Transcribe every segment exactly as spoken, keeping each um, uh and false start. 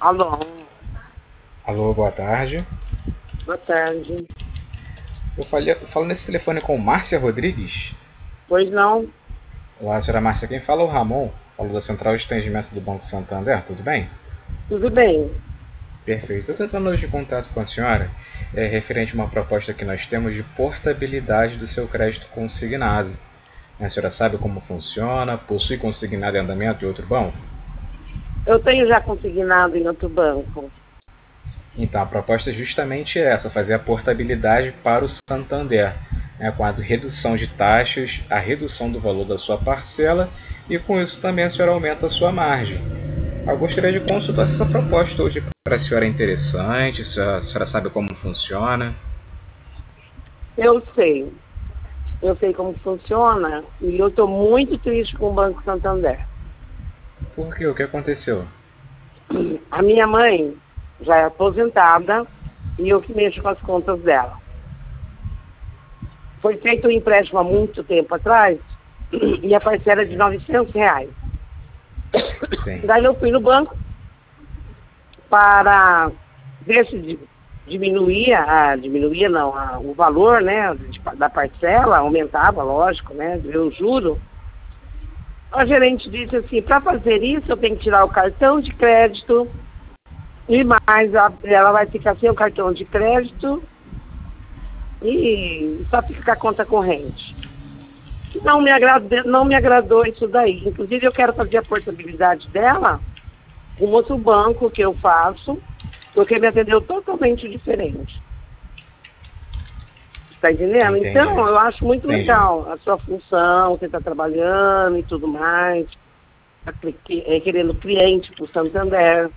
Alô, Alô, boa tarde. boa tarde. Eu falei, eu falo nesse telefone com Márcia Rodrigues. Pois não? Olá, senhora Márcia. Quem fala é o Ramon. Falo da Central de Atendimento do Banco Santander. Tudo bem? Tudo bem. Perfeito. Estou tentando hoje contato com a senhora é, referente a uma proposta que nós temos de portabilidade do seu crédito consignado. A senhora sabe como funciona? Possui consignado em andamento de outro banco? Eu tenho já consignado em outro banco. Então, a proposta é justamente essa, fazer a portabilidade para o Santander, né, com a redução de taxas, a redução do valor da sua parcela e com isso também a senhora aumenta a sua margem. Eu gostaria de consultar se essa proposta hoje para a senhora é interessante, se a senhora sabe como funciona. Eu sei. Eu sei como funciona e eu estou muito triste com o Banco Santander. Por quê? O que aconteceu? A minha mãe já é aposentada e eu que mexo com as contas dela. Foi feito um empréstimo há muito tempo atrás e a parcela é de Sim, novecentos reais. sim, Daí eu fui no banco para ver se di- diminuía, a, diminuía não, a, o valor, né, de- da parcela, aumentava, lógico, né, eu juro. A gerente disse assim, para fazer isso eu tenho que tirar o cartão de crédito e mais, a- ela vai ficar sem o cartão de crédito e só fica com a conta corrente. Não me agradou, não me agradou isso daí. Inclusive eu quero fazer a portabilidade dela com outro banco que eu faço, porque me atendeu totalmente diferente. Está entendendo? Então, entendi, eu acho muito entendi, legal a sua função, você está trabalhando e tudo mais, tá cli- é, querendo cliente para o Santander.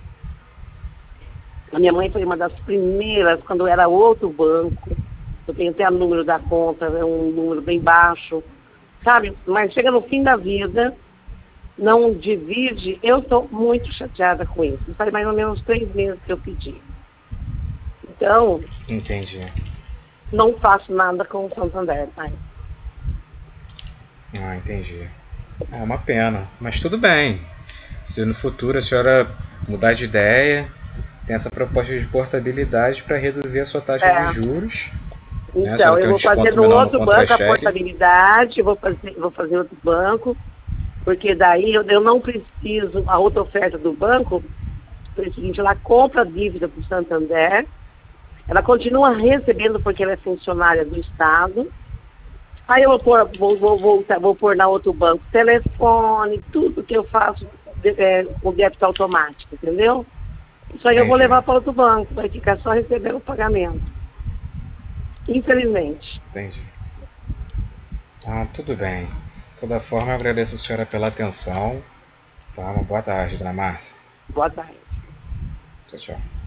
A minha mãe foi uma das primeiras, quando era outro banco. Eu tenho até o número da conta, é um número bem baixo, sabe? Mas chega no fim da vida, não divide. Eu estou muito chateada com isso. Faz mais ou menos três meses que eu pedi. Então, entendi. não faço nada com o Santander, pai. Ah, entendi. É uma pena, mas tudo bem. Se no futuro a senhora mudar de ideia, tem essa proposta de portabilidade para reduzir a sua taxa de É, juros, né? A então, senhora eu tem um vou fazer desconto no menor no outro banco a contra-cheque. portabilidade, vou fazer, vou fazer outro banco, porque daí eu, eu não preciso, a outra oferta do banco, foi o seguinte, ela compra a dívida para o Santander, ela continua recebendo porque ela é funcionária do Estado, aí eu vou pôr, vou, vou, vou, vou pôr na outro banco telefone, tudo que eu faço de, é, com débito automático, entendeu? Isso aí eu vou Entendi, levar para outro banco, vai ficar só recebendo o pagamento. Infelizmente. entendi. Ah, tudo bem. De toda forma, eu agradeço a senhora pela atenção. Tá? Uma boa tarde, dona Márcia. Boa tarde. Tchau, tchau.